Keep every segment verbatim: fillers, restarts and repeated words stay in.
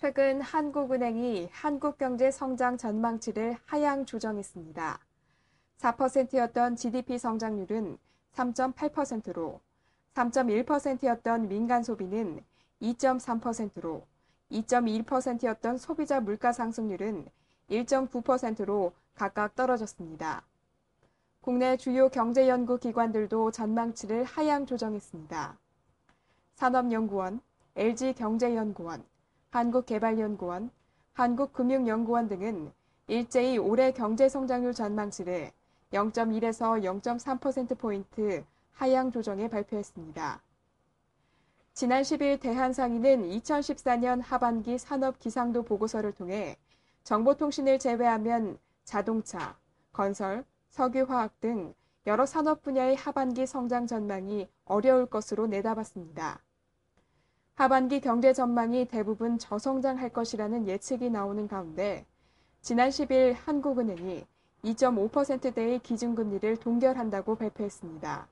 최근 한국은행이 한국경제 성장 전망치를 하향 조정했습니다. 사 퍼센트였던 지디피 성장률은 삼 점 팔 퍼센트로, 삼 점 일 퍼센트였던 민간 소비는 이 점 삼 퍼센트로, 이 점 일 퍼센트였던 소비자 물가 상승률은 일 점 구 퍼센트로 각각 떨어졌습니다. 국내 주요 경제연구기관들도 전망치를 하향 조정했습니다. 산업연구원, 엘지경제연구원, 한국개발연구원, 한국금융연구원 등은 일제히 올해 경제성장률 전망치를 영 점 일에서 영 점 삼 퍼센트포인트 하향 조정해 발표했습니다. 지난 십 일 대한상인은 이천십사 년 하반기 산업 기상도 보고서를 통해 정보통신을 제외하면 자동차, 건설, 석유화학 등 여러 산업 분야의 하반기 성장 전망이 어려울 것으로 내다봤습니다. 하반기 경제 전망이 대부분 저성장할 것이라는 예측이 나오는 가운데 지난 십 일 한국은행이 이 점 오 퍼센트대의 기준금리를 동결한다고 발표했습니다.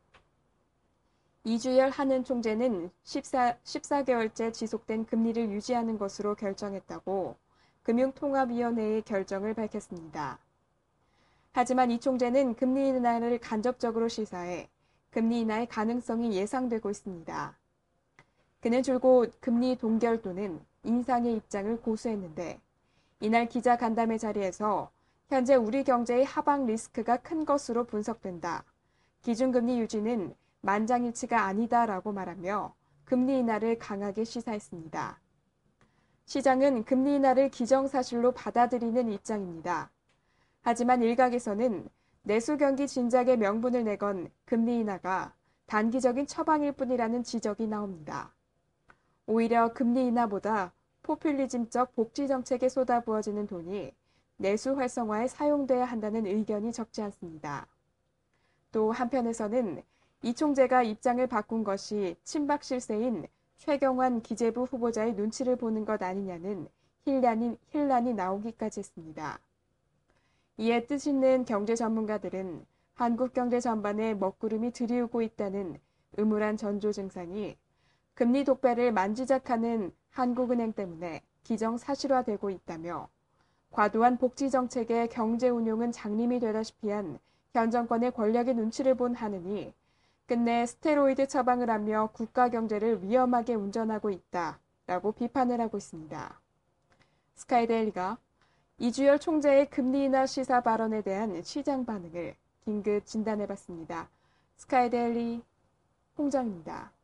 이주열 한은 총재는 십사, 십사 개월째 지속된 금리를 유지하는 것으로 결정했다고 금융통합위원회의 결정을 밝혔습니다. 하지만 이 총재는 금리 인하를 간접적으로 시사해 금리 인하의 가능성이 예상되고 있습니다. 그는 줄곧 금리 동결 또는 인상의 입장을 고수했는데 이날 기자 간담회 자리에서 현재 우리 경제의 하방 리스크가 큰 것으로 분석된다. 기준금리 유지는 만장일치가 아니다라고 말하며 금리 인하를 강하게 시사했습니다. 시장은 금리 인하를 기정사실로 받아들이는 입장입니다. 하지만 일각에서는 내수 경기 진작의 명분을 내건 금리 인하가 단기적인 처방일 뿐이라는 지적이 나옵니다. 오히려 금리 인하보다 포퓰리즘적 복지 정책에 쏟아부어지는 돈이 내수 활성화에 사용돼야 한다는 의견이 적지 않습니다. 또 한편에서는 이 총재가 입장을 바꾼 것이 친박 실세인 최경환 기재부 후보자의 눈치를 보는 것 아니냐는 힐난이, 힐난이 나오기까지 했습니다. 이에 뜻있는 경제 전문가들은 한국 경제 전반에 먹구름이 들이우고 있다는 음울한 전조 증상이 금리 독배를 만지작하는 한국은행 때문에 기정사실화되고 있다며 과도한 복지 정책의 경제 운용은 장님이 되다시피 한 현 정권의 권력의 눈치를 본 한은이 끝내 스테로이드 처방을 하며 국가 경제를 위험하게 운전하고 있다라고 비판을 하고 있습니다. 스카이데일리가 이주열 총재의 금리 인하 시사 발언에 대한 시장 반응을 긴급 진단해봤습니다. 스카이데일리 홍정입니다.